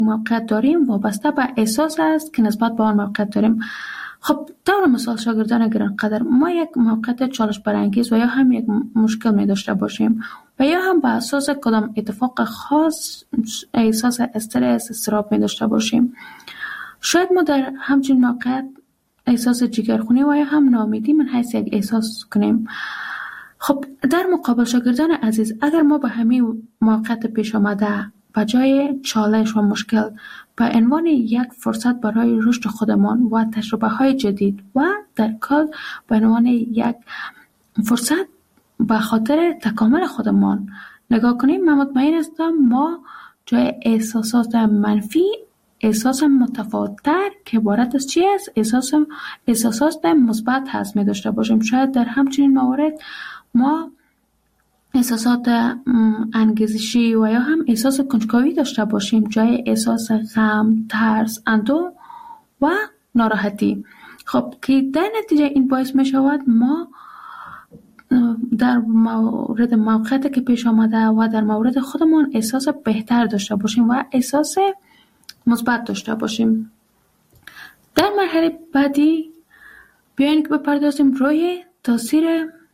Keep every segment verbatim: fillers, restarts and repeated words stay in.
موقعیت داریم وابسته به احساس است که نسبت به آن موقعیت داریم. خب طور مثال شاگردان گرانقدر، ما یک موقعیت چالش برانگیز و یا هم یک مشکل می داشته باشیم و یا هم به اساس کدام اتفاق خاص احساس استرس استراب می داشته باشیم. شاید ما در همچین موقعیت احساس جگرخونی و یا هم ناامیدی من حیث یک احساس کنیم. خب در مقابل شاگردان عزیز، اگر ما به همین موقعیت پیش آمده به جای چالش و مشکل به عنوان یک فرصت برای رشد خودمان و تجربه های جدید و در کل به عنوان یک فرصت به خاطر تکامل خودمان نگاه کنیم، من مطمئن هستم ما جای احساسات منفی احساس متفاوت‌تر که عبارت از چی است؟ احساس احساسات مثبت هست می داشته باشیم. شاید در همچنین موارد ما احساسات انگیزشی و یا هم احساس کنجکاوی داشته باشیم جای احساس غم، ترس، اندوه و ناراحتی. خب که در نتیجه این باعث می شود ما در مورد موقعیتی که پیش آمده و در مورد خودمان احساس بهتر داشته باشیم و احساس مثبت داشته باشیم. در مرحله بعدی بیاین که بپردازیم روی تاثیر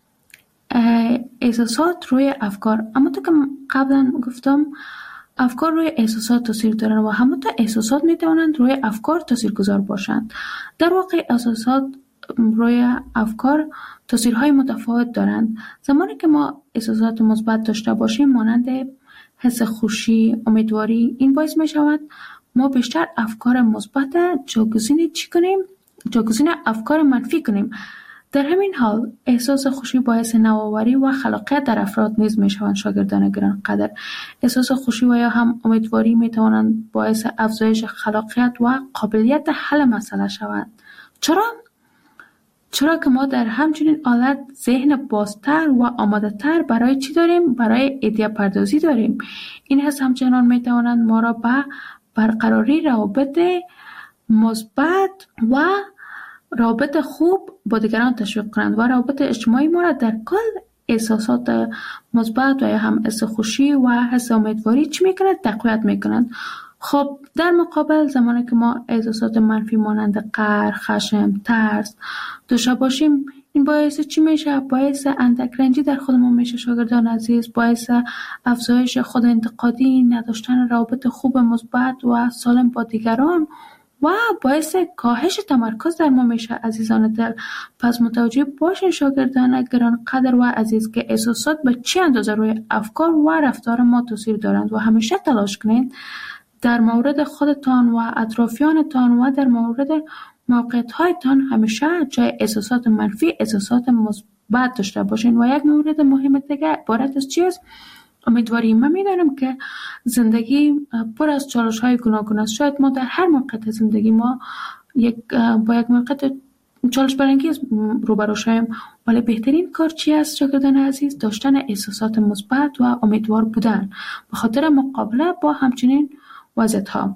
احساسات روی افکار. اما تو که قبلا گفتم افکار روی احساسات تاثیر دارند و همونطور احساسات میتوانند روی افکار تاثیرگذار باشند. در واقع احساسات روی افکار تاثیرهای متفاوت دارند. زمانی که ما احساسات مثبت داشته باشیم مانند حس خوشی، امیدواری، این باعث می شود ما بیشتر افکار مثبت جایگزین چی کنیم؟ جایگزین افکار منفی کنیم. در همین حال احساس خوشی باعث نوآوری و خلاقیت در افراد نیز می شوند. شاگردان گرانقدر، احساس خوشی و یا هم امیدواری می توانند باعث افزایش خلاقیت و قابلیت حل مسئله شوند. چرا؟ چرا که ما در همچنین حالت ذهن بازتر و آماده تر برای چی داریم؟ برای ایده پردازی داریم. این حس همچنان می توانند ما را به برقراری روابط مثبت و روابط خوب با دیگران تشویق کنند و روابط اجتماعی ما را در کل احساسات مثبت و یا هم حس خوشی و حس امیدواری چی میکنند؟ تقویت میکنند. خب در مقابل زمانی که ما احساسات منفی مانند قهر، خشم، ترس داشته باشیم، این باعث چی میشه؟ باعث اندک رنجی در خودمون میشه. شاگردان عزیز، باعث افزایش خود انتقادی، نداشتن روابط خوب مثبت و سالم با دیگران و باعث کاهش تمرکز در ما میشه. عزیزان دل، پس متوجه باشین شاگردان گرانقدر و عزیز که احساسات به چه اندازه روی افکار و رفتار ما تاثیر دارند و همیشه تلاش کنید در مورد خودتان و اطرافیانتان و در مورد موقعیت‌هایتان همیشه جای احساسات منفی احساسات مثبت داشته باشین. و یک مورد مهم دیگه عبارت از چیست؟ امیدواری. من میدانم که زندگی پر از چالش‌های گوناگون است. شاید ما در هر موقعیت زندگی ما یک با یک موقعیت چالش برانگیز روبرو شویم، ولی بهترین کار چی است شاگردان عزیز؟ داشتن احساسات مثبت و امیدوار بودن به خاطر مقابله با همچنین وضعیت‌ها.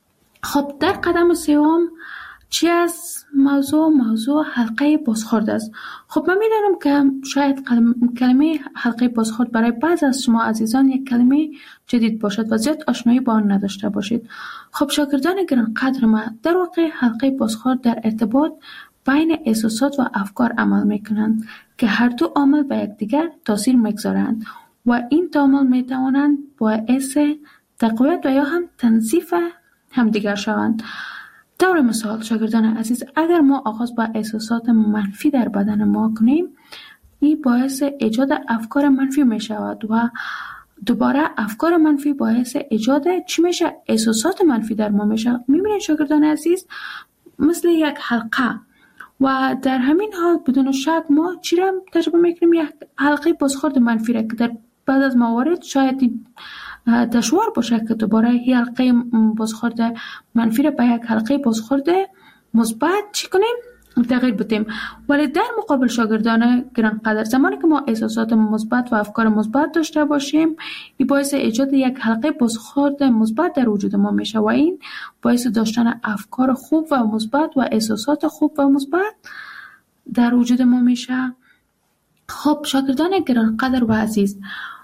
خب در قدم سوم چی است موضوع؟ موضوع حلقه بازخورد است. خب من میدانم که شاید کلمه حلقه بازخورد برای بعض از شما عزیزان یک کلمه جدید باشد و زیاد آشنایی با آن نداشته باشید. خب شاگردان گرانقدر ما، در واقع حلقه بازخورد در ارتباط بین احساسات و افکار عمل میکنند که هر دو عامل به یکدیگر تاثیر میگذارند و این دو عامل میتوانند باعث تقویت و یا هم تنظیف همدیگر شوند. طور مثال شاگردان عزیز، اگر ما آغاز با احساسات منفی در بدن ما کنیم، این باعث ایجاد افکار منفی می شود و دوباره افکار منفی باعث ایجاد چی میشه؟ احساسات منفی در ما میشه. میبینید شاگردان عزیز مثل یک حلقه و در همین حال بدون شک ما چی را تجربه میکنیم؟ یک حلقه بازخورد منفی را که در بعد از موارد شاید دشوار باشه که دوباره یک حلقه بازخورد منفی را به یک حلقه بازخورد مثبت چی کنیم؟ تغییر بدیم. ولی در مقابل شاگردان گرانقدر، زمانی که ما احساسات مثبت و افکار مثبت داشته باشیم، این باعث ایجاد یک حلقه بازخورد مثبت در وجود ما میشه و این باعث داشتن افکار خوب و مثبت و احساسات خوب و مثبت در وجود ما میشه. خب شاگردان گرانقدر و عزیز،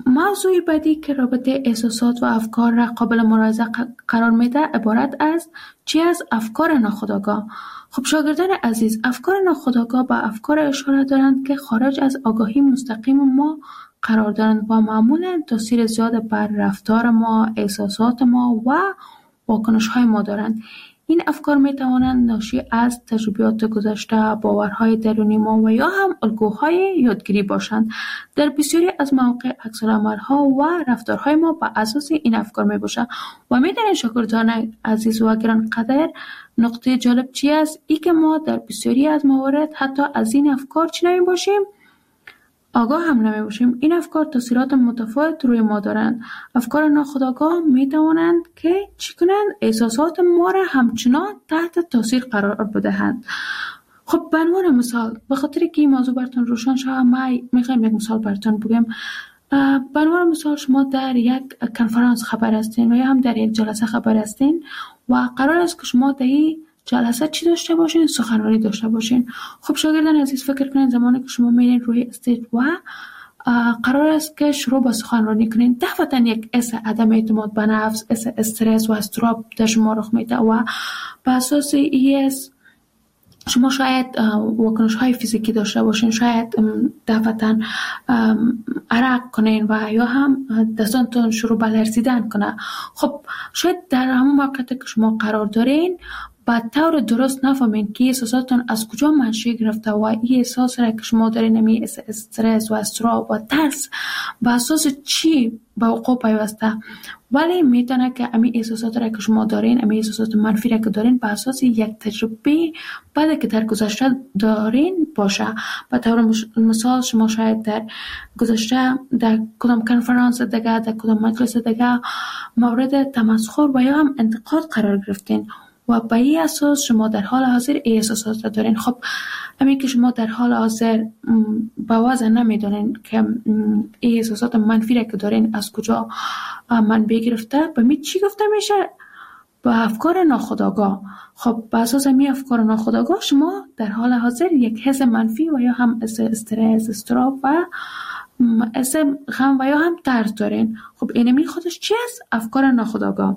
موضوع بعدی که رابطه احساسات و افکار را قابل ملاحظه قرار میده عبارت از چی از افکار ناخودآگاه. خب شاگردان عزیز، افکار ناخودآگاه به افکار اشاره دارند که خارج از آگاهی مستقیم ما قرار دارند و معمولا تاثیر زیاد بر رفتار ما، احساسات ما و واکنش های ما دارند. این افکار می توانند ناشی از تجربیات گذشته، باورهای درونی ما و یا هم الگوهای یادگیری باشند. در بسیاری از مواقع عکس‌العمل‌ها و رفتارهای ما بر اساس این افکار می باشد و می دانید شاگردان عزیز و گرانقدر نقطه جالب چی است؟ ای که ما در بسیاری از موارد حتی از این افکار چی نمی باشیم؟ آگاه هم نمی باشیم. این افکار تاثیرات متفاوت روی ما دارند. افکار ناخودآگاه می توانند که چی کنند؟ احساسات ما را همچنان تحت تاثیر قرار بدهند. خب به عنوان مثال، به خاطر که این موضوع براتون روشن شود، ما میخوایم یک مثال براتون بگم. به عنوان مثال، شما در یک کنفرانس خبر هستین و یا هم در یک جلسه خبر هستین و قرار است که شما در این جلسه چی داشته باشین؟ سخنرانی داشته باشین. خب شاگردان عزیز، فکر کنین زمانی که شما میرین روی استیج و قرار است که شروع به سخنرانی کنین، دفعتا یک حس عدم اعتماد به نفس، حس استرس و اضطراب در شما رخ میده و به اساس این شما شاید واکنش های فیزیکی داشته باشین، شاید دفعتا عرق کنین و یا هم دستانتون شروع به لرزیدن کنه. خب شاید در همون موقعیت که شما قرار دارین با طور درست نفهمین که احساساتتون از کجا منشأ گرفته و این احساس را که شما دارین، نمی استرس و اضطراب و ترس به اساس چی به وقوع پیوسته، ولی میتونه که امی احساسات را که شما دارین، امی احساسات منفی را که دارین به اساس یک تجربه بعد که در گذشته دارین باشه. به طور مثال شما شاید در گذشته در کدام کنفرانس دیگه، در کدام مجلس دیگه مورد تمسخر و یا هم انتقاد قرار گرفتین و به این اساس شما در حال حاضر احساسات را دارین. خب همین که شما در حال حاضر به وضع نمیدونین که این احساسات منفی را که دارین از کجا منبع گرفته، به می چی گفته میشه؟ به افکار ناخودآگاه. خب به اساس می افکار ناخودآگاه شما در حال حاضر یک حس منفی و یا هم حس استرس، اضطراب و حس غم و یا هم ترس دارین. خب اینمی خودش چی است؟ افکار ناخودآگاه.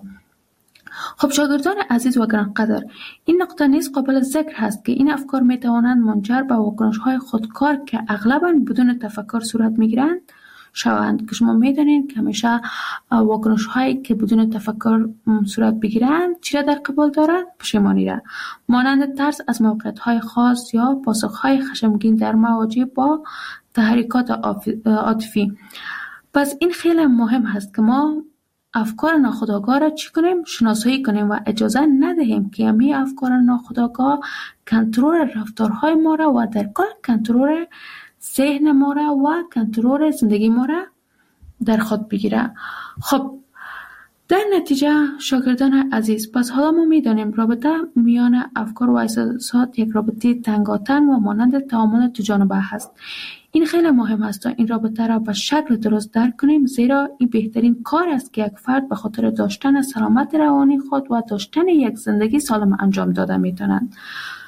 خب شاگردان عزیز و گرانقدر، این نقطه نیز قابل ذکر هست که این افکار می توانند منجر به واکنش‌های خودکار که اغلباً بدون تفکر صورت می‌گیرند شوند. که شما می‌دانید که همیشه واکنش‌هایی که بدون تفکر صورت بگیرند چی را در قبال دارند؟ پشیمانی را، مانند ترس از موقعیت‌های خاص یا پاسخ‌های خشمگین در مواجه با تحریکات عاطفی. پس این خیلی مهم هست که ما افکار ناخودآگاه را چی کنیم؟ شناسایی کنیم و اجازه ندهیم که همین افکار ناخودآگاه کنترل رفتارهای ما را و در کل کنترل ذهن ما را و کنترل زندگی ما را در خود بگیره. خب در نتیجه شاگردان عزیز، پس حالا ما میدانیم رابطه میان افکار و احساسات یک رابطه تنگاتنگ و مانند تعامل دو جانبه هست. این خیلی مهم است تا این رابطه را به شکل درست درک کنیم، زیرا این بهترین کار است که یک فرد به خاطر داشتن سلامت روانی خود و داشتن یک زندگی سالم انجام داده میتونند.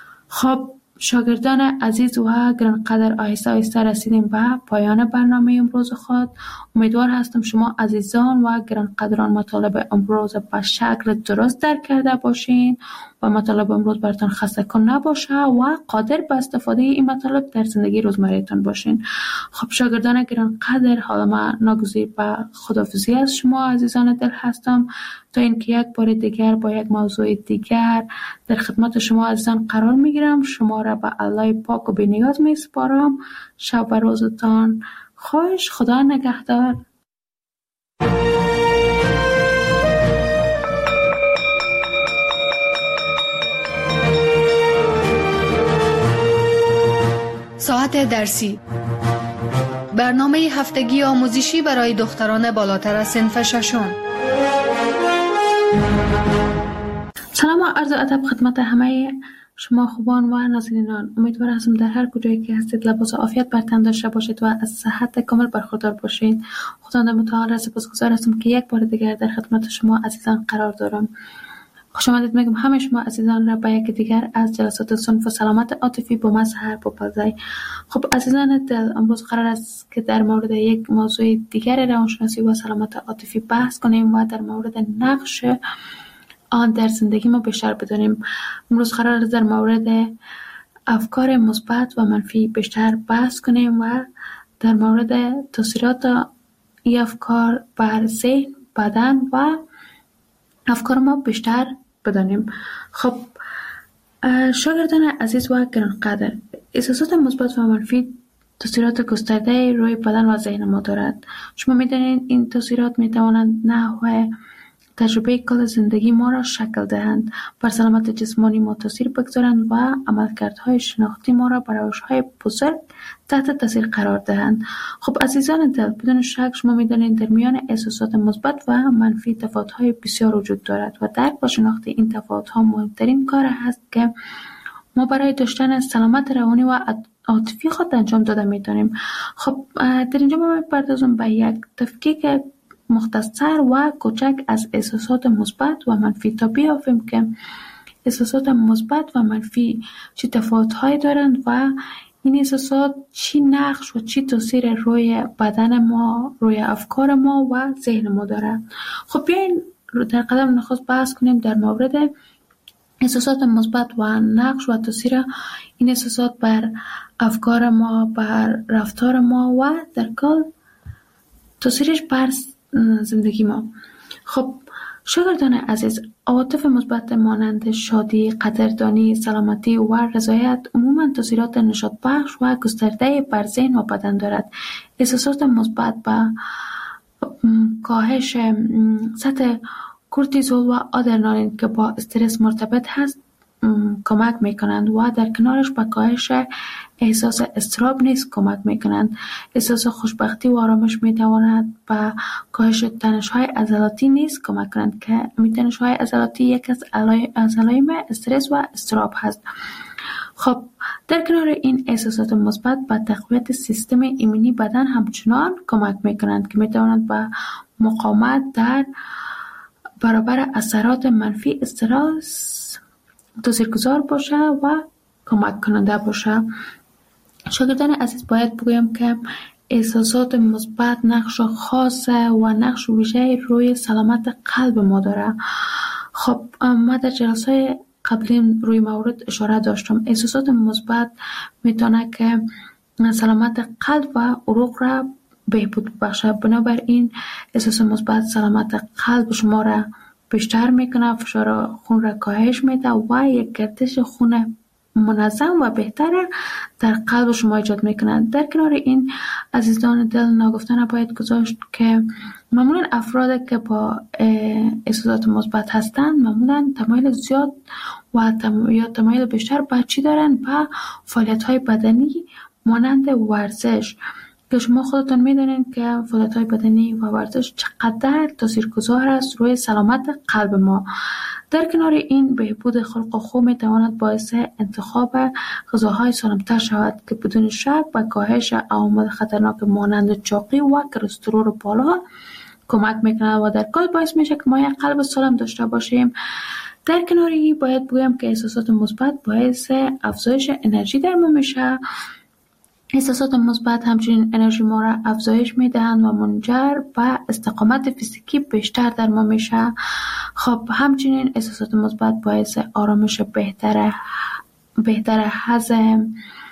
خب شاگردان عزیز و گرانقدر، آهسته آهسته رسیدیم به پایان برنامه امروز خود. امیدوار هستم شما عزیزان و گرانقدران مطالب امروز به شکل درست درک کرده باشین و مطالب امروز براتون خسته کن نباشه و قادر به استفاده این مطالب در زندگی روزمره‌تان باشین. خب شاگردان گرانقدر، حالا من ناگزیر به خداحافظی از شما عزیزان دل هستم تا اینکه یک بار دیگر با یک موضوع دیگر در خدمت شما عزیزان قرار میگیرم. شما را به الله پاک و بی‌نیاز میسپارم. شب و روزتان خوش. خدا نگهدار. ساعت درسی، برنامه هفتگی آموزشی برای دختران بالاتر از صنف ششم. سلام و عرض ادب خدمت همه شما خوبان و نازنینان. امیدوار هستم در هر کجایی که هستید لباس عافیت بر تن داشته باشید و از صحت کامل برخوردار باشید. خداوند متعال را سپاسگزار هستم که یک بار دیگر در خدمت شما عزیزان قرار دارم. خوش آمدید میگم همه شما عزیزان را به یک دیگر از جلسات صنف سلامت عاطفی با مظهر بپذیرید. خب عزیزان دل، امروز قرار است که در مورد یک موضوع دیگر روانشناسی و سلامت عاطفی بحث کنیم و در مورد نقش آن در زندگی ما بیشتر بدانیم. امروز قرار است در مورد افکار مثبت و منفی بیشتر بحث کنیم و در مورد تاثیرات این افکار بر ذهن، بدن و افکار ما بیشتر بدانیم. خب شاگردان عزیز و گرانقدر، احساسات مثبت و منفی تاثیرات گسترده روی بدن و ذهن ما دارد. شما می‌دانید این تاثیرات می‌توانند نحو تجربه کل زندگی ما را شکل دهند، بر سلامت جسمانی ما تاثیر بگذارند و عملکردهای شناختی ما را بر روش‌های بزرگ تحت تاثیر قرار دهند. خب عزیزان دل، بدون شک شما می‌دانید در میان احساسات مثبت و منفی تفاوت‌های بسیار وجود دارد و درک و شناخت این تفاوت‌ها مهمترین کار است که ما برای داشتن سلامت روانی و عاطفی خود انجام داده می‌توانیم. خب در اینجا ما می‌پردازم به یک تفکیک مختصر و کوچک از احساسات مثبت و منفی تا بیافیم که احساسات مثبت و منفی چه تفاوت‌هایی دارند و این احساسات چی نقش و چی تاثیر روی بدن ما، روی افکار ما و ذهن ما دارد. خب بیاین در قدم نخست بحث کنیم در مورد احساسات مثبت و نقش و تاثیر این احساسات بر افکار ما، بر رفتار ما و در کل تاثیرش بر زندگی ما. خب شاگردان عزیز، عواطف مثبت مانند شادی، قدردانی، سلامتی و رضایت عموما تاثیرات نشاط بخش و گسترده بر ذهن و بدن دارد. احساسات مثبت با کاهش سطح کورتیزول و آدرنالین که با استرس مرتبط هست کمک میکنند و در کنارش به کاهش احساس اضطراب نیز کمک میکنند. احساس خوشبختی و آرامش میتواند به کاهش تنش‌های عضلاتی نیز کمک کنند که تنش‌های عضلاتی یک از علائم استرس و اضطراب هست. خب در کنار این احساسات مثبت به تقویت سیستم ایمنی بدن همچنان کمک میکنند که میتواند به مقاومت در برابر اثرات منفی استرس تاثیرگذار باشه و کمک کننده باشه. شاگردان عزیز، باید بگویم که احساسات مثبت نقش خاص و نقش ویژه روی سلامت قلب ما داره. خب ما در جلسه قبلی روی مورد اشاره داشتم. احساسات مثبت میتونه که سلامت قلب و عروق را بهبود بخشه. بنابراین احساس مثبت سلامت قلب شما را بیشتر میکنه، فشار خون را کاهش میده و یک گردش خون منظم و بهتر در قلب شما ایجاد میکنه. در کنار این عزیزان دل، ناگفتن باید گذاشت که معمولا افراد که با احساسات مثبت هستند معمولا تمایل زیاد و تم... یا تمایل بیشتر به چی دارن؟ به فعالیت های بدنی مانند ورزش، که شما خودتون میدونین که فعالیت‌های بدنی و ورزش چقدر تاثیرگذار است روی سلامت قلب ما. در کنار این بهبود خلق و خو میتواند باعث انتخاب غذاهای سالم‌تر شود که بدون شک به کاهش عوامل خطرناک مانند چاقی و کلسترول بالا کمک میکنه و در کل باعث میشه که ما یک قلب سالم داشته باشیم. در کنار این باید بگویم که احساسات مثبت باعث افزایش انرژی در ما میشه. احساسات مثبت همچنین انرژی ما را افزایش میدهند و منجر به استقامت فیزیکی بیشتر در ما میشه. خب همچنین احساسات مثبت باعث آرامش بهتر بهتر هضم،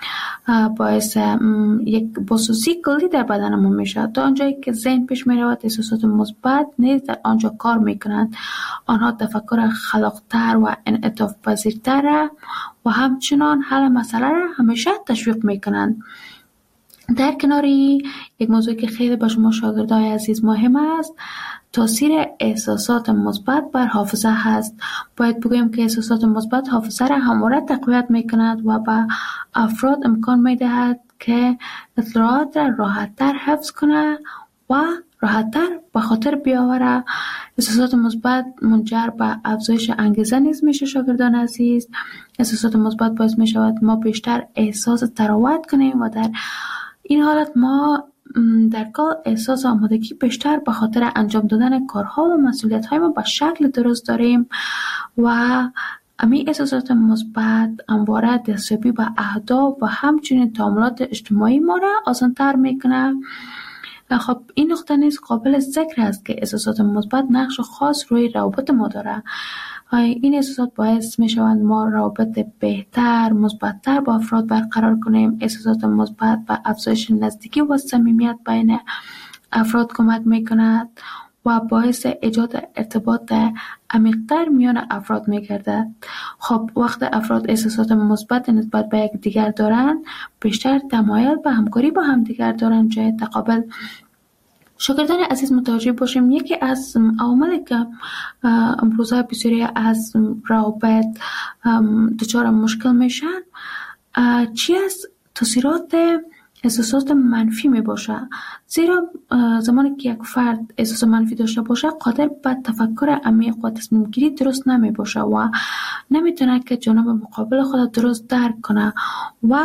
باعث یک بازسازی کلی در بدن ما میشه. تا آنجایی که ذهن پیش میرود، احساسات مثبت نیز در آنجا کار میکنند. آنها تفکر خلاقتر و انعطاف پذیرتر و همچنان حل مسئله را همیشه تشویق میکنند. در کناری یک موضوع که خیلی با شما شاگردای عزیز مهم است، تاثیر احساسات مثبت بر حافظه هست. باید بگویم که احساسات مثبت حافظه را همواره تقویت میکند و به افراد امکان میدهد که اطلاعات را راحت‌تر حفظ کنه و راحت‌تر به خاطر بیاوره. احساسات مثبت منجر به افزایش انگیزه نیز میشه. شاگردان عزیز، احساسات مثبت باعث میشود ما بیشتر احساس تراوت کنیم و در این حالت ما در کل احساس آمادگی بیشتر به خاطر انجام دادن کارها و مسئولیت‌های ما به شکل درست داریم و امی احساسات مثبت همواره دستیابی به اهداف و همچنین تعاملات اجتماعی ما را آسان‌تر میکنه. خب این نقطه نیز قابل ذکر است که احساسات مثبت نقش خاص روی روابط ما داره. این احساسات باعث می شوند ما روابط بهتر، مثبت‌تر با افراد برقرار کنیم. احساسات مثبت به افزایش نزدیکی و صمیمیت بین افراد کمک می کند و باعث ایجاد ارتباط عمیق‌تر میان افراد می گردد. خب وقت افراد احساسات مثبت نسبت به یک دیگر دارند، بیشتر تمایل به همکاری با هم دیگر دارند جای تقابل. شاگردان عزیز متوجه باشیم یکی از عواملی که امروزه بسیاری از روابط دچار مشکل میشن چی است؟ تاثیرات احساسات منفی می باشه. زیرا زمانی که یک فرد احساس منفی داشته باشه قادر به تفکر عمیق و تصمیم گیری درست نمی باشه و نمیتونه که جانب مقابل خود درست درک کنه و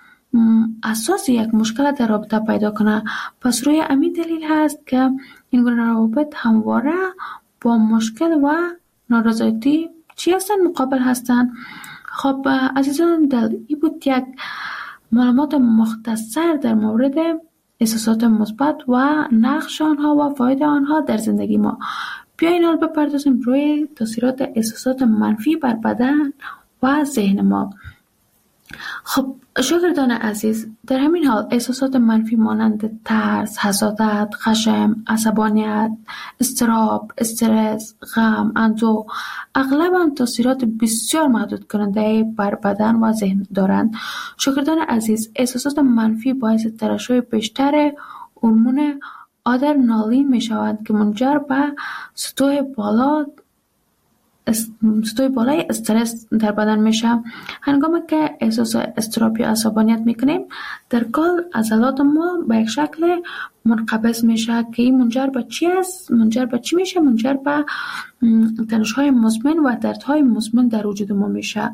اساس یک مشکل در رابطه پیدا کنه. پس روی همین دلیل هست که این گونه روابط همواره با مشکل و نارضایتی چی هستن؟ مقابل هستن. خب عزیزان دل ای بود یک معلومات مختصر در مورد احساسات مثبت و نقش آنها و فاید آنها در زندگی ما. بیایید حال بپردازیم روی تاثیرات احساسات منفی بر بدن و ذهن ما. خب شاگردان عزیز، در همین حال احساسات منفی مانند ترس، حسادت، خشم، عصبانیت، اضطراب، استرس، غم، اندوه اغلباً تاثیرات بسیار محدود کننده بر بدن و ذهن دارند. شاگردان عزیز، احساسات منفی باعث ترشح بیشتر هورمون آدرنالین می شوند که منجر به سطوح بالا سطوح بالای استرس در بدن میشه. هنگامی که احساس اضطراب یا عصبانیت میکنیم در کل عضلات ما به یک شکل منقبض میشه که این منجر به چی است؟ منجر به چی میشه؟ منجر به تنش‌های مزمن و دردهای مزمن در وجود ما میشه.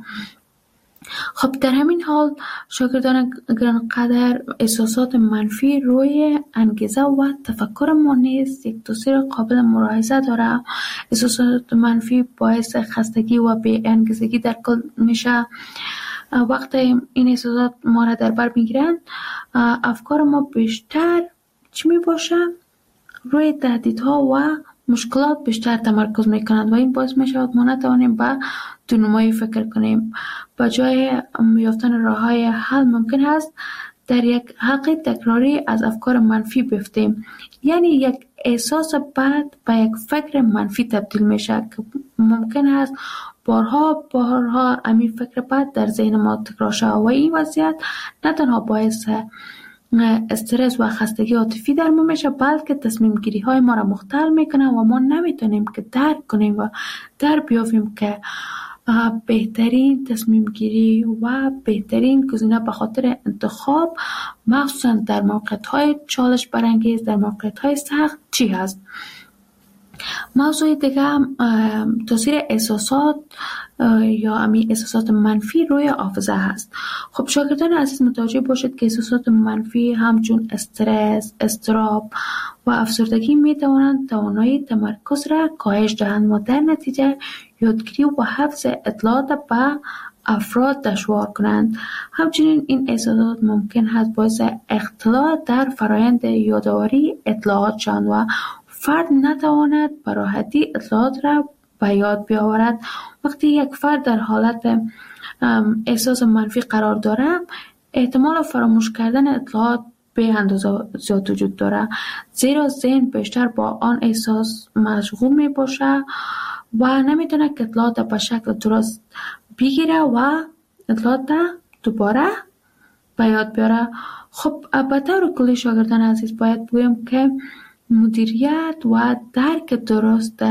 خب در همین حال شاگردان گرانقدر احساسات منفی روی انگیزه و تفکر ما نیز یک تاثیر قابل ملاحظه داره. احساسات منفی باعث خستگی و بی انگیزگی در کل میشه. وقتی این احساسات ما را در بر میگیرند افکار ما بیشتر چی می باشه؟ روی تهدیدها و مشکلات بیشتر تمرکز میکنند و این باعث میشود ما نتوانیم به دونمایی فکر کنیم. با جای یافتن راههای حل ممکن است در یک حلقه تکراری از افکار منفی بیفتیم. یعنی یک احساس بد به یک فکر منفی تبدیل میشه که ممکن است بارها بارها همین فکر بد در ذهن ما تکرار شود و این وضعیت نه تنها باعث استرس و خستگی عاطفی در ما میشه بلکه تصمیم گیری های ما را مختل میکنه و ما نمیتونیم که درک کنیم و در بیافیم که بهترین تصمیم گیری و بهترین گزینه به خاطر انتخاب مخصوصا در موقعیت های چالش برانگیز، در موقعیت های سخت چی هست. موضوع دیگه تاثیر احساسات یا امی احساسات منفی روی حافظه هست. خب شاگردان عزیز متوجه باشید که احساسات منفی همچون استرس، اضطراب و افسردگی می توانند توانایی تمرکز را کاهش دهند و در نتیجه یادگیری و حفظ اطلاعات به افراد دشوار کنند. همچنین این احساسات ممکن است باعث اختلال در فرایند یادآوری اطلاعات شوند و فرد نتواند به راحتی اطلاعات را به یاد بیاورد. وقتی یک فرد در حالت احساس منفی قرار دارد احتمال فراموش کردن اطلاعات به اندازه زیاد وجود دارد، زیرا ذهن بیشتر با آن احساس مشغول می باشه و نمیتونه که اطلاعات به شکل درست بگیره و اطلاعات دوباره به یاد بیاره. خب به طور کلی شاگردان عزیز باید بگویم که مدیریت و درک درست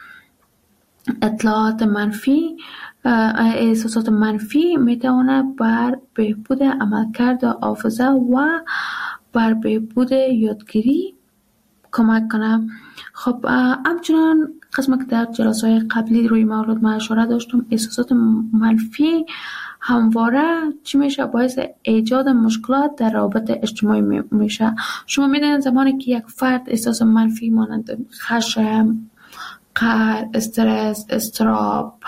اطلاعات منفی احساسات منفی میتواند بر بهبود عملکرد حافظه و بر بهبود یادگیری کمک کنه. خب همچنان قسمت که در جلسه‌های قبلی روی موضوع ما اشاره داشتم احساسات منفی همواره چی میشه؟ باعث ایجاد مشکلات در روابط اجتماعی میشه. شما میدونید زمانی که یک فرد احساس منفی مانند خشم، قهر، استرس، اضطراب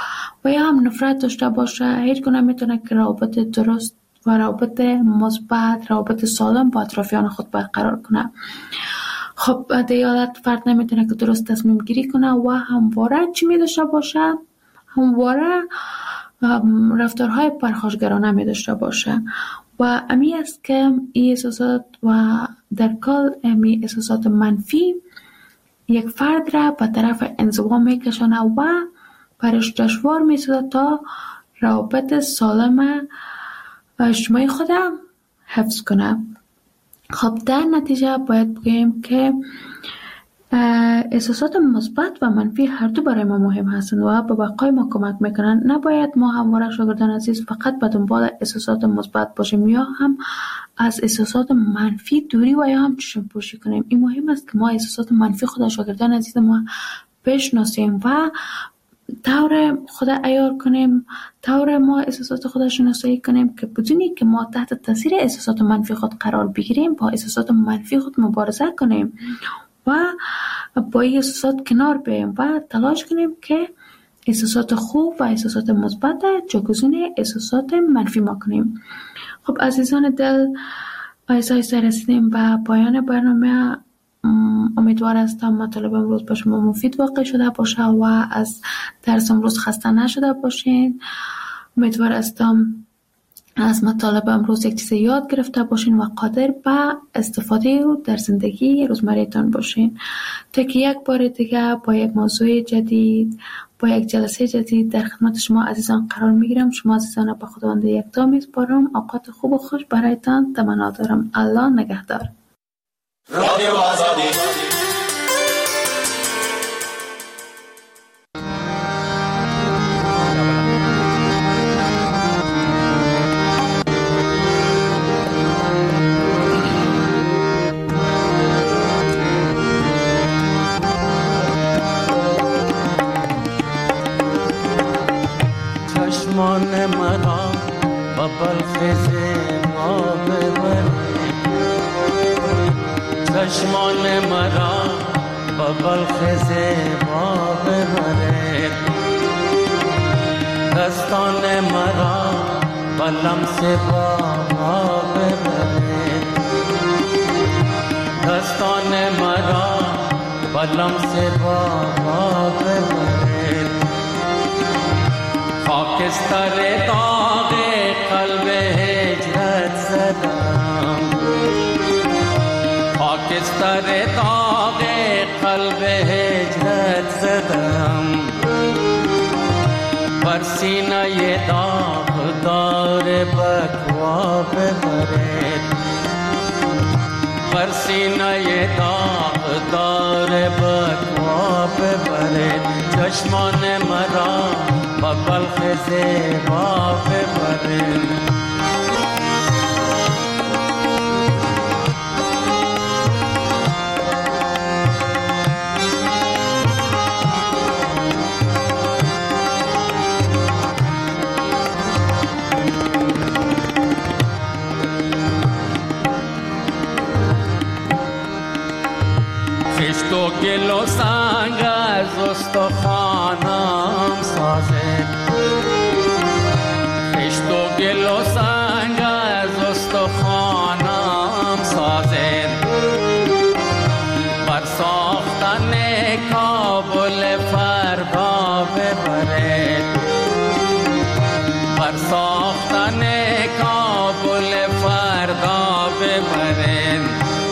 و یا هم نفرت داشته باشه، هیچ گونه میتونه که روابط درست و روابط مثبت، روابط سالم با اطرافیان خود برقرار کنه. خب در این حالت فرد نمیتونه که درست تصمیم گیری کنه و همواره چی می داشته باشه؟ همواره رفتارهای پرخاشگرانه می داشته باشه و امی است که این احساسات و در کل امی احساسات منفی یک فرد را به طرف انزوا می کشانه و برش دشوار می سازد تا روابط سالم اجتماعی خود حفظ کنه. خب در نتیجه باید بگیم که احساسات مثبت و منفی هر دو برای ما مهم هستند و به بقای ما کمک میکنند. نباید ما همواره شاگردان عزیز فقط به دنبال احساسات مثبت باشیم یا هم از احساسات منفی دوری و یا هم چشم پوشی کنیم. این مهم است که ما احساسات منفی خود شاگردان عزیز ما بشناسیم و طور خود عیار کنیم، طور ما احساسات خود شناسایی کنیم که بدونی که ما تحت تاثیر احساسات منفی خود قرار بگیریم، با احساسات منفی خود مبارزه کنیم و با این احساسات کنار بیاییم و تلاش کنیم که احساسات خوب و احساسات مثبت جایگزین احساسات منفی ما کنیم. خب عزیزان دل، آیسته آیسته رسیدیم به پایان برنامه. امیدوار هستم مطالب امروز به شما مفید واقع شده باشه و از درس امروز خسته نشده باشین. امیدوار هستم از مطالب امروز یک چیز یاد گرفته باشین و قادر به استفاده او در زندگی روزمره‌تان باشین. تا که یک بار دیگه با یک موضوع جدید، با یک جلسه جدید در خدمت شما عزیزان قرار میگیرم. شما عزیزان به خداوند یکتا میسپارم. اوقات خوب و خوش برایتان تمنا دارم. الله نگهدار. رادیو آزادی. چشمان مرا با بلخیز ما ببر، چشمان مرا با بلخیز ما ببر، دستان مرا با لمس با ما ببر، دستان مرا با لمس با ما ببر، خاکستر داغ قلب هجرت زدم، خاکستر داغ قلب هجرت زدم، بر سینه داغ دار بکوا ببرد، بر سینه داغ دار بکوا ببرد، چشمان مرا با بلخ زیبا ببرد. خشت و گل و سنگ از استخوانم سازد، خشت و گل و سنگ از استخوانم سازد، بر ساختن کابل فردا ببرد، بر ساختن کابل فردا ببرد،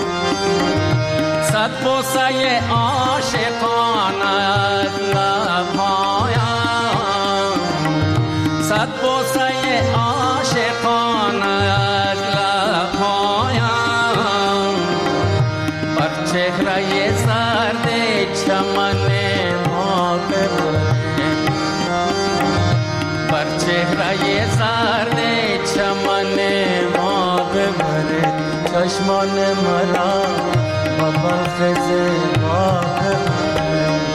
صد بوسه عاشقانه از لبهایم، صد بوسه عاشقانه از لبهایم، بر چهره زرد چمن ما ببرد، بر چهره زرد چمن ما ببرد، چشمان مرا با بلخ زیبا ببرد.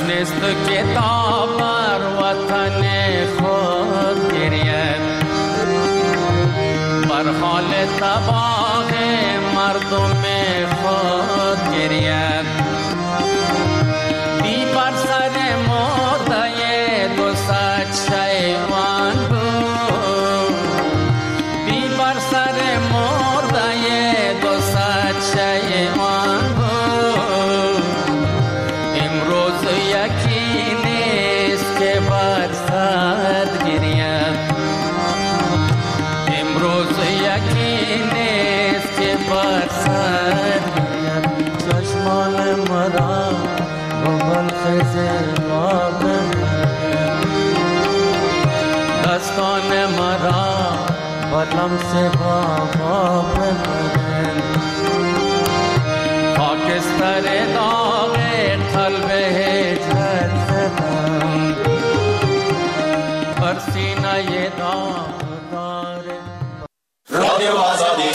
نیست که تا بر وطن خود گرید، بر حال تباه مردم خود گرید. بی بر سر مرده دو صد شیوان بود، بی بر سر مرده دو صد شیوان بود. امروز یکی نیست که بر صد گرید، امروز یکی نیست که بر صد گرید. چشمان مرا بغل خزر آب من، دستان مرا بلم سے بابا من. خاکستر داغ قلب هجرت زدم، بر سینه داغدار رادیو آزادی.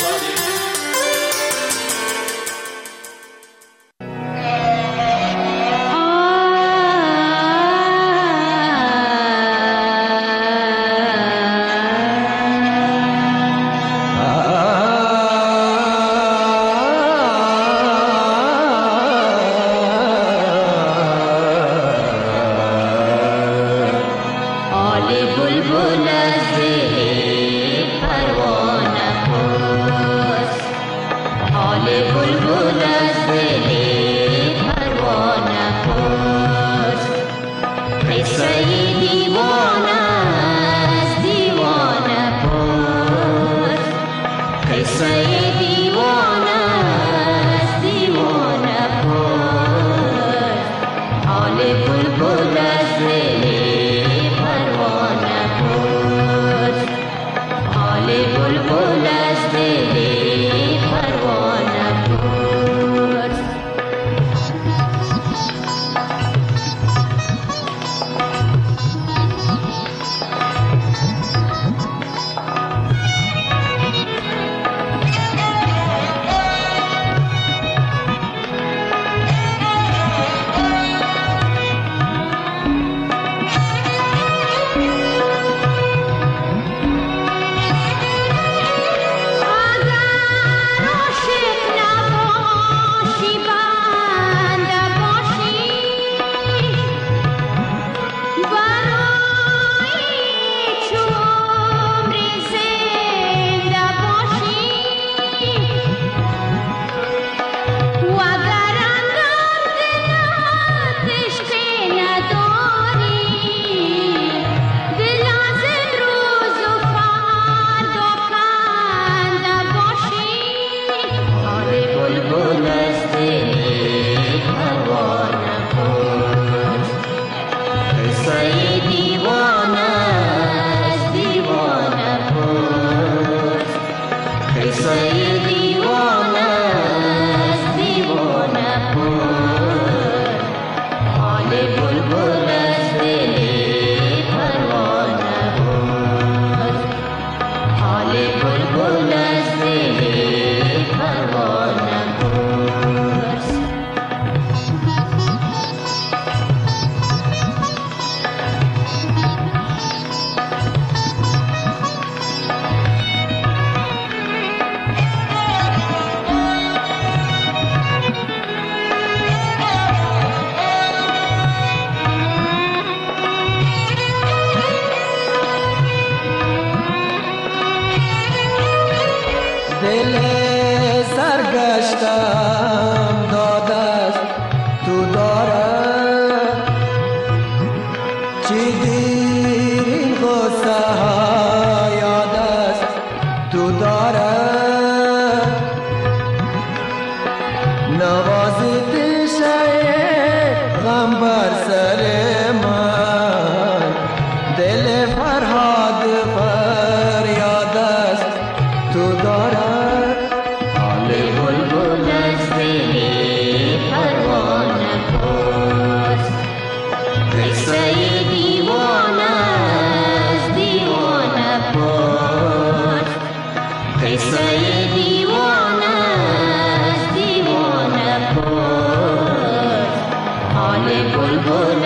बुलबुल